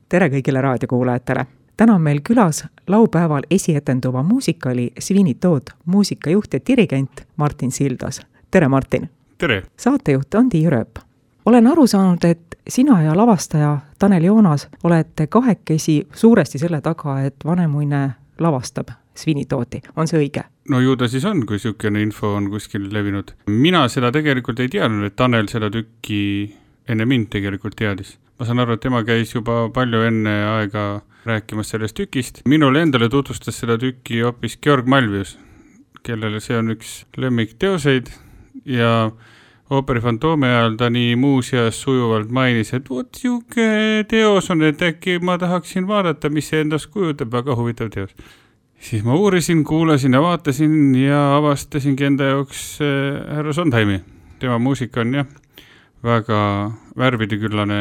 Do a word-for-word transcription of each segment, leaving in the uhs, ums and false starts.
tere kõigile raadiokuulajatele! Täna on meil külas laupäeval esietenduva muusikali Sweeney Todd muusikajuht ja dirigent Martin Sildas. Tere, Martin! Tere! Saatejuht on Tiiu Rööp. Olen aru saanud, et sina ja lavastaja Tanel Joonas olete kahekesi suuresti selle taga, et Vanemuine lavastab Sweeney Toddi. On see õige? No ju ta siis on, kui siukene info on kuskil levinud. Mina seda tegelikult ei teadnud, et Tanel seda tükki enne mind tegelikult teadis. Ma saan aru, et tema käis juba palju enne aega rääkimas sellest tükist. Minule endale tutvustas seda tükki hoopis Georg Malvius, kellele see on üks lemmikteoseid ja Ooperi Fantoome ajal ta nii muuseas sujuvalt mainis, et vot siuke teos on, et äkki ma tahaksin vaadata, mis see endast kujutab, väga huvitav teos. Siis ma uurisin, kuulasin ja vaatasin ja avastasingi enda jaoks äh, härra Sondheimi. Tema muusika on jah, väga värvideküllane,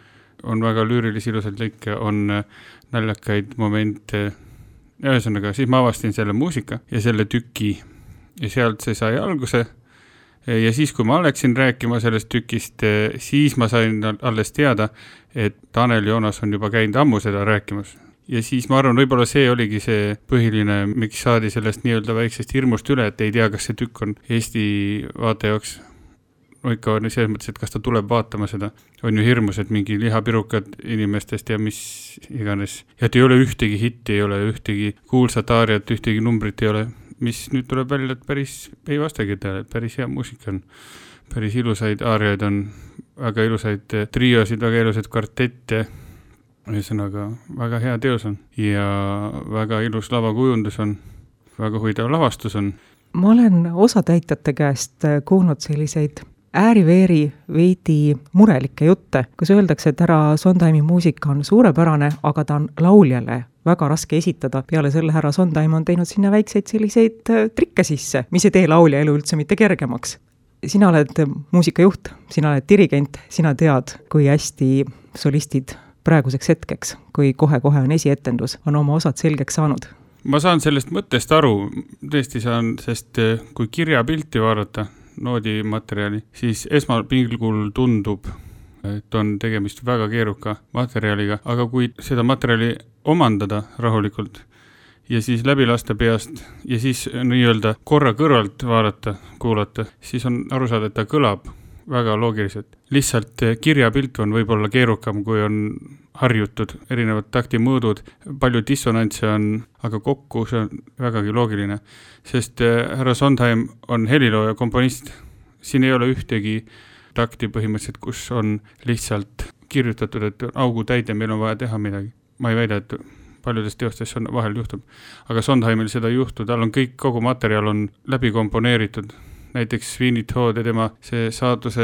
on väga lüürilisi ilusad lõike, on naljakaid momente. Ühesõnaga, siis ma avastin selle muusika ja selle tüki ja sealt see sai alguse. Ja siis, kui ma läksin rääkima sellest tükist, siis ma sain alles teada, et Tanel Joonas on juba käinud ammu seda rääkimas. Ja siis ma arvan, võib-olla see oligi see põhiline, miks saadi sellest nii-öelda väiksest hirmust üle, et ei tea, kas see tükk on Eesti vaate jaoks. No ikka on selles mõttes, et kas ta tuleb vaatama seda. On ju hirmus, et mingi lihapirukad inimestest ja mis iganes. Ja et ei ole ühtegi hitti, ei ole ühtegi kuulsat aariat, ühtegi numbrit ei ole. Mis nüüd tuleb välja, et päris ei vastagi teale, et päris hea muusika on. Päris ilusaid aariaid on, väga ilusaid triosid, väga ilusaid kvartette. Ühesõnaga, väga hea teos on ja väga ilus lavakujundus on, väga huvitav lavastus on. Ma olen osatäitjate käest kuulnud selliseid ääriveeri veidi murelikke jutte, kus öeldakse, et härra Sondheimi muusika on suurepärane, aga ta on lauljale väga raske esitada. Peale selle härra Sondheim on teinud sinna väikseid selliseid trikke sisse, mis ei tee laulja elu üldse mitte kergemaks. Sina oled muusikajuht, sina oled dirigent, sina tead, kui hästi solistid praeguseks hetkeks, kui kohe-kohe on esietendus, on oma osad selgeks saanud. Ma saan sellest mõttest aru, tõesti saan, sest kui kirjapilti vaadata, noodi materjali, siis esmapilgul tundub, et on tegemist väga keeruka materjaliga, aga kui seda materjali omandada rahulikult ja siis läbi lasta peast ja siis nii-öelda korra kõrvalt vaadata, kuulata, siis on aru saada, et ta kõlab väga loogiliselt. Lihtsalt kirjapilt on võib-olla keerukam, kui on harjutud, erinevad taktimõõdud, palju dissonantse on, aga kokku see on vägagi loogiline. Sest härra Sondheim on helilooja komponist. Siin ei ole ühtegi takti põhimõtteliselt, kus on lihtsalt kirjutatud, et augu täide, meil on vaja teha midagi. Ma ei väida, et paljudes teostes on vahel juhtub. Aga Sondheimil seda ei juhtu, tal on kõik, kogu materjal on läbi komponeeritud. Näiteks Sweeney Todd ja tema see saatuse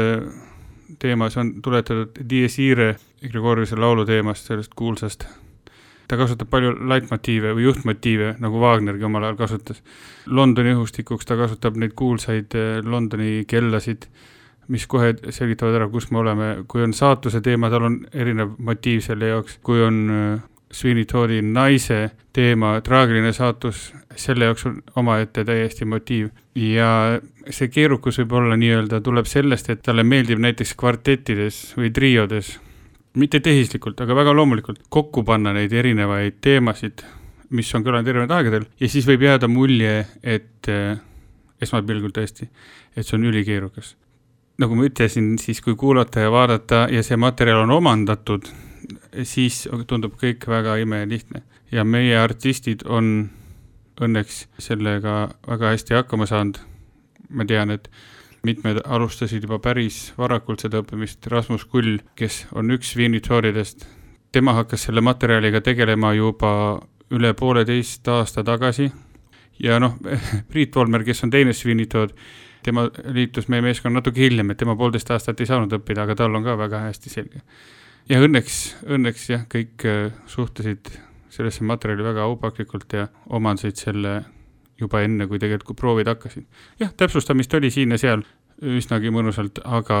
teemas on tuletatud Dies Irae Gregoriuse laulu teemast, sellest kuulsast. Ta kasutab palju leitmotiive või juhtmotiive, nagu Wagnergi omal ajal kasutas. Londoni õhustikuks ta kasutab neid kuulsaid Londoni kellasid, mis kohe selgitavad ära, kus me oleme. Kui on saatuse teema, tal on erinev motiiv selle jaoks. Kui on Sweeney Toddi naise teema, traagiline saatus, selle jaoks on oma ette täiesti motiiv. Ja see keerukus võib olla nii-öelda tuleb sellest, et talle meeldib näiteks kvartettides või triodes, mitte tehislikult, aga väga loomulikult kokku panna neid erinevaid teemasid, mis on kõlanud erinevad aegadel ja siis võib jääda mulje, et eh, esmapilgul tõesti, et see on ülikeerukas. Nagu ma ütlesin, siis kui kuulata ja vaadata ja see materjal on omandatud, siis tundub kõik väga ime ja lihtne. Ja meie artistid on õnneks sellega väga hästi hakkama saanud. Ma tean, et mitmed alustasid juba päris varakult seda õppimist. Rasmus Kull, kes on üks Sweeney Toddidest, tema hakkas selle materjaliga tegelema juba üle pooleteist aasta tagasi. Ja noh, Priit Volmer, kes on teine Sweeney Todd, tema liitus meie meeskonna natuke hiljem, et tema poolteist aastat ei saanud õppida, aga tal on ka väga hästi selge. Ja õnneks, õnneks jah, kõik suhtesid sellesse materjali väga aupaklikult ja omandasid selle juba enne, kui tegelikult proovid hakkasid. Jah, täpsustamist oli siin ja seal üsnagi mõnusalt, aga,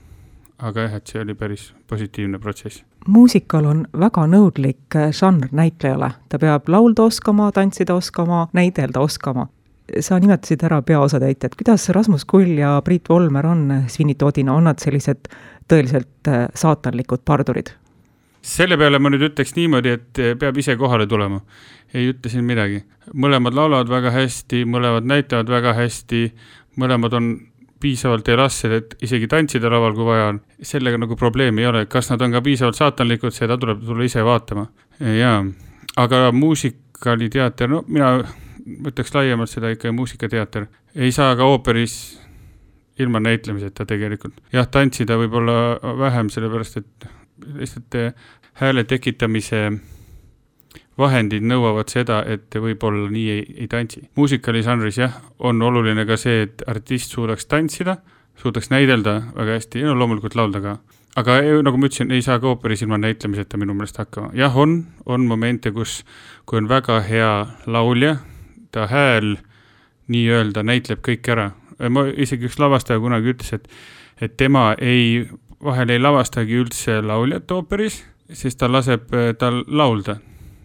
aga jah, et see oli päris positiivne protsess. Muusikal on väga nõudlik žanr näitlejale. Ta peab laulda oskama, tantsida oskama, näidelda oskama. Sa nimetasid ära peaosatäitjad. Kuidas Rasmus Kull ja Priit Volmer on Sweeney Toddina? On nad sellised tõeliselt saatanlikud pardurid? Selle peale ma nüüd ütleks niimoodi, et peab ise kohale tulema. Ei ütle siin midagi. Mõlemad laulavad väga hästi, mõlemad näitavad väga hästi, mõlemad on piisavalt elastsed, et isegi tantsida laval, kui vaja on. Sellega nagu probleemi ei ole. Kas nad on ka piisavalt saatanlikud, seda tuleb tulla ise vaatama. Jaa, aga muusikaliteater, no mina ütleks laiemalt seda ikka muusikateater. Ei saa ka ooperis ilma näitlemiseta tegelikult. Jah, tantsida võib olla vähem, sellepärast, et lihtsalt hääle tekitamise vahendid nõuavad seda, et võib-olla nii ei, ei tantsi. Muusikalisanris jah, on oluline ka see, et artist suudaks tantsida, suudaks näidelda väga hästi ja no, loomulikult laulda ka. Aga nagu ma ütlesin, ei saa ka ooperis ilma näitlemiseta minu meelest hakkama. Jah, on, on momente, kus kui on väga hea laulja, ta hääl nii-öelda näitleb kõik ära. Ma isegi üks lavastaja kunagi ütles, et, et tema ei, vahel ei lavastagi üldse lauljat ooperis, siis ta laseb tal laulda.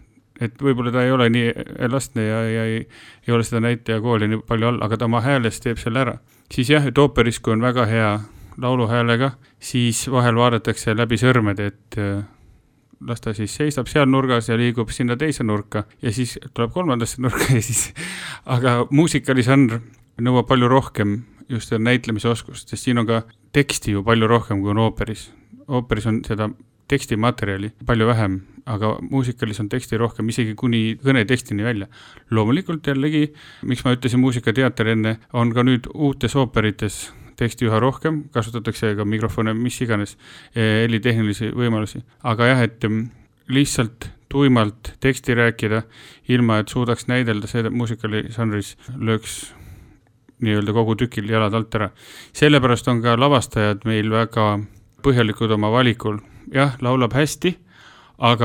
Et võib-olla ta ei ole nii elastne ja, ja ei, ei ole seda näitaja kooli nii palju all, aga ta oma häälest teeb selle ära. Siis jah, et ooperis, kui on väga hea lauluhäälega, siis vahel vaadatakse läbi sõrmed, et las ta siis seisab seal nurgas ja liigub sinna teise nurka ja siis tuleb kolmandasse nurka ja siis, aga muusikalisanr nõuab palju rohkem just näitlemise oskust, sest siin on ka teksti ju palju rohkem kui on ooperis. Ooperis on seda tekstimaterjali palju vähem, aga muusikalis on teksti rohkem, isegi kuni kõnetekstini välja. Loomulikult jällegi, miks ma ütlesin muusikateater enne, on ka nüüd uutes ooperites teksti üha rohkem, kasutatakse ka mikrofone, mis iganes, helitehnilisi võimalusi. Aga jah, et lihtsalt tuimalt teksti rääkida, ilma et suudaks näidelda see muusikalisanris lööks nii-öelda kogu tükil jalad alt ära. Sellepärast on ka lavastajad meil väga põhjalikud oma valikul. Jah, laulab hästi, aga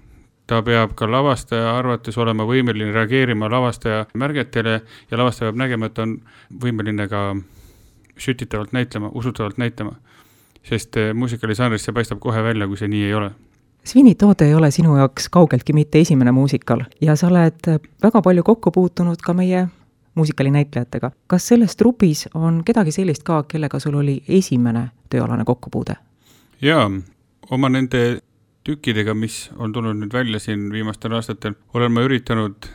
ta peab ka lavastaja arvates olema võimeline reageerima lavastaja märgetele ja lavastaja peab nägema, et on võimeline ka sütitavalt näitlema, usutavalt näitlema. Sest muusikalisanris see paistab kohe välja, kui see nii ei ole. Sweeney Todd ei ole sinu jaoks kaugeltki mitte esimene muusikal ja sa oled väga palju kokku puutunud ka meie muusikalinäitlejatega. Kas selles trupis on kedagi sellist ka, kellega sul oli esimene tööalane kokkupuude? Jaa, oma nende tükkidega, mis on tulnud nüüd välja siin viimastel aastatel, olen ma üritanud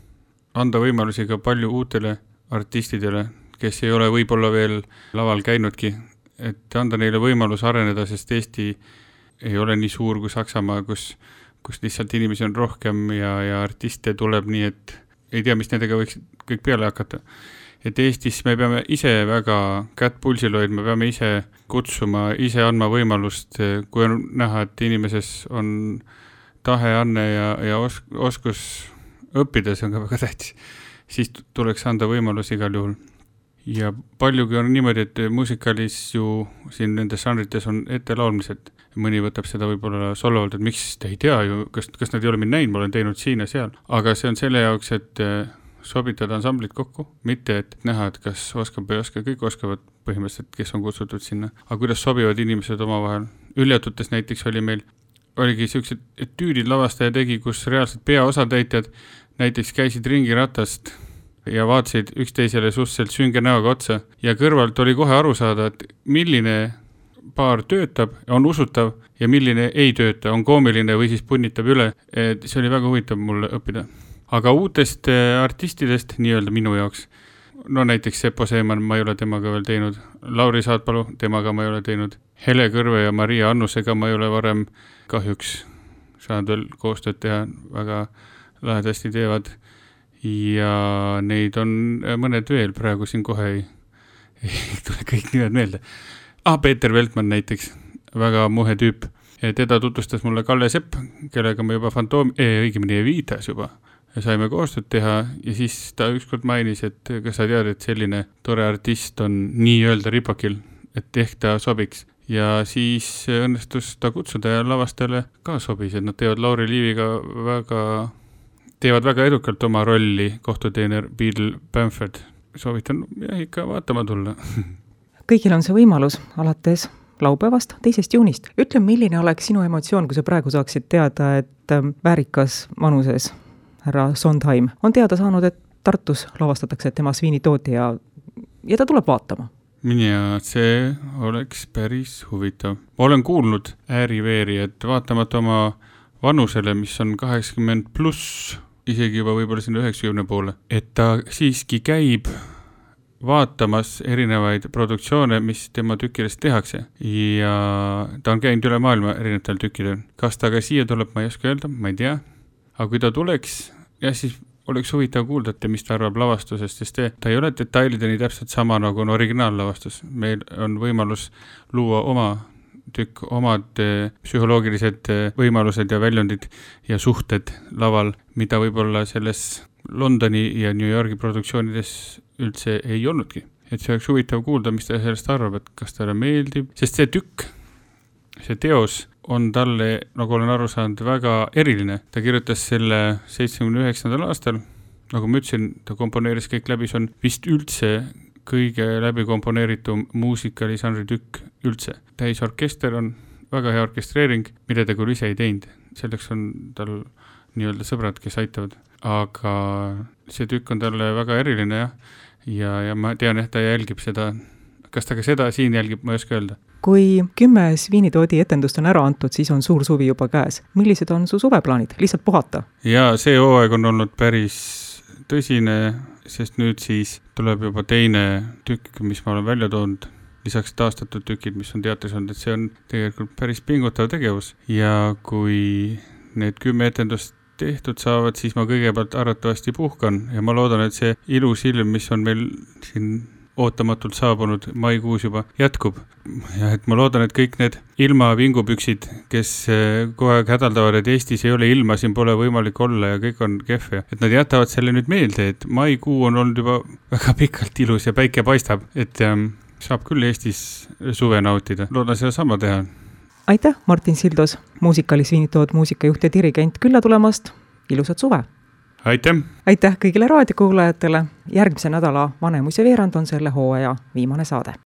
anda võimalusi ka palju uutele artistidele, kes ei ole võib-olla veel laval käinudki, et anda neile võimalus areneda, sest Eesti ei ole nii suur kui Saksamaa, kus, kus lihtsalt inimesi on rohkem ja, ja artiste tuleb nii, et ei tea, mis nendega võiks kõik peale hakata. Et Eestis me peame ise väga kätt pulsil hoidma, me peame ise kutsuma, ise andma võimalust, kui on näha, et inimeses on tahe, anne ja, ja os- oskus õppida, see on ka väga tähtis, siis tuleks anda võimalus igal juhul. Ja paljugi on niimoodi, et muusikalis ju siin nendes žanrites on ette laulmised. Mõni võtab seda võib-olla solvalt, et miks te ei tea ju, kas, kas nad ei ole mind näinud, ma olen teinud siin ja seal. Aga see on selle jaoks, et sobitada ansamblit kokku, mitte et näha, et kas oskab või oska, kõik oskavad põhimõtteliselt, kes on kutsutud sinna. Aga kuidas sobivad inimesed oma vahel? Üljatutes näiteks oli meil, oligi sellised etüüdid lavastaja tegi, kus reaalselt peaosatäitjad näiteks käisid ringi ratast ja vaatasid üksteisele suhteliselt sünge näoga otsa ja kõrvalt oli kohe aru saada, et milline paar töötab, on usutav ja milline ei tööta, on koomiline või siis punnitab üle. Et see oli väga huvitav mulle õppida. Aga uutest artistidest nii-öelda minu jaoks, no näiteks Seppo Seeman, ma ei ole temaga veel teinud, Lauri Saatpalu, temaga ma ei ole teinud, Hele Kõrve ja Maria Annusega ma ei ole varem kahjuks saanud veel koostööd teha, väga lahedasti teevad ja neid on mõned veel, praegu siin kohe ei, ei tule kõik nimed meelde. Ah, Peeter Veltman näiteks, väga muhe tüüp, teda tutvustas mulle Kalle Sepp, kellega me juba Fantoom, ei, õigemini Evitas juba, ja saime koostööd teha ja siis ta ükskord mainis, et kas sa tead, et selline tore artist on nii-öelda ripakil, et ehk ta sobiks. Ja siis õnnestus ta kutsuda ja lavastajale ka sobis, et nad teevad Lauri Liiviga väga, teevad väga edukalt oma rolli kohtuteener Beadle Bamford. Soovitan jah, ikka vaatama tulla. Kõigil on see võimalus alates laupäevast teisest juunist. Ütle, milline oleks sinu emotsioon, kui sa praegu saaksid teada, et väärikas vanuses härra Sondheim on teada saanud, et Tartus lavastatakse tema Sweeney Todd ja, ja ta tuleb vaatama. ja see oleks päris huvitav. Ma olen kuulnud ääri-veeri, et vaatamata oma vanusele, mis on kaheksakümmend pluss, isegi juba võib-olla sinna üheksakümne poole, et ta siiski käib vaatamas erinevaid produktsioone, mis tema tükkidest tehakse ja ta on käinud üle maailma erinevatel tükkidel. Kas ta ka siia tuleb, ma ei oska öelda, ma ei tea, aga kui ta tuleks, ja siis oleks huvitav kuulda, mis ta arvab lavastusest, sest ta ei ole detailideni täpselt sama nagu on originaallavastus. Meil on võimalus luua oma tükk, omad psühholoogilised võimalused ja väljundid ja suhted laval, mida võib-olla selles Londoni ja New Yorgi produktsioonides üldse ei olnudki. Et see oleks huvitav kuulda, mis ta sellest arvab, et kas talle meeldib, sest see tükk, see teos on talle, nagu olen aru saanud, väga eriline. Ta kirjutas selle seitsmekümne üheksandal aastal, nagu ma ütlesin, ta komponeeris kõik läbi, see on vist üldse kõige läbi komponeeritum muusikalisanri tükk üldse. Täisorkester on väga hea orkestreering, mida ta küll ise ei teinud. Selleks on tal nii-öelda sõbrad, kes aitavad. Aga see tükk on talle väga eriline ja, ja, ja ma tean, et ta jälgib seda. Kas ta ka seda siin jälgib, ma ei oska öelda. Kui kümme Sviinitoodi etendust on ära antud, siis on suur suvi juba käes. Millised on su suveplaanid? Lihtsalt puhata? Ja see hooaeg on olnud päris tõsine, sest nüüd siis tuleb juba teine tükk, mis ma olen välja toonud, lisaks taastatud tükid, mis on teatris olnud, et see on tegelikult päris pingutav tegevus. Ja kui need kümme etendust tehtud saavad, siis ma kõigepealt arvatavasti puhkan ja ma loodan, et see ilus ilm, mis on meil siin ootamatult saabunud maikuus juba jätkub. Ja et ma loodan, et kõik need ilma vingupüksid, kes kogu aeg hädaldavad, et Eestis ei ole ilma, siin pole võimalik olla ja kõik on kehv. Et nad jätavad selle nüüd meelde, et maikuu on olnud juba väga pikalt ilus ja päike paistab, et ähm, saab küll Eestis suve nautida. Loodan seda sama teha. Aitäh, Martin Sildos, muusikali Sviinitood muusikajuht ja dirigent külla tulemast. Ilusat suve! Aitäh! Aitäh kõigile raadiokuulajatele! Järgmise nädala Vanemuise veerand on selle hooaja viimane saade.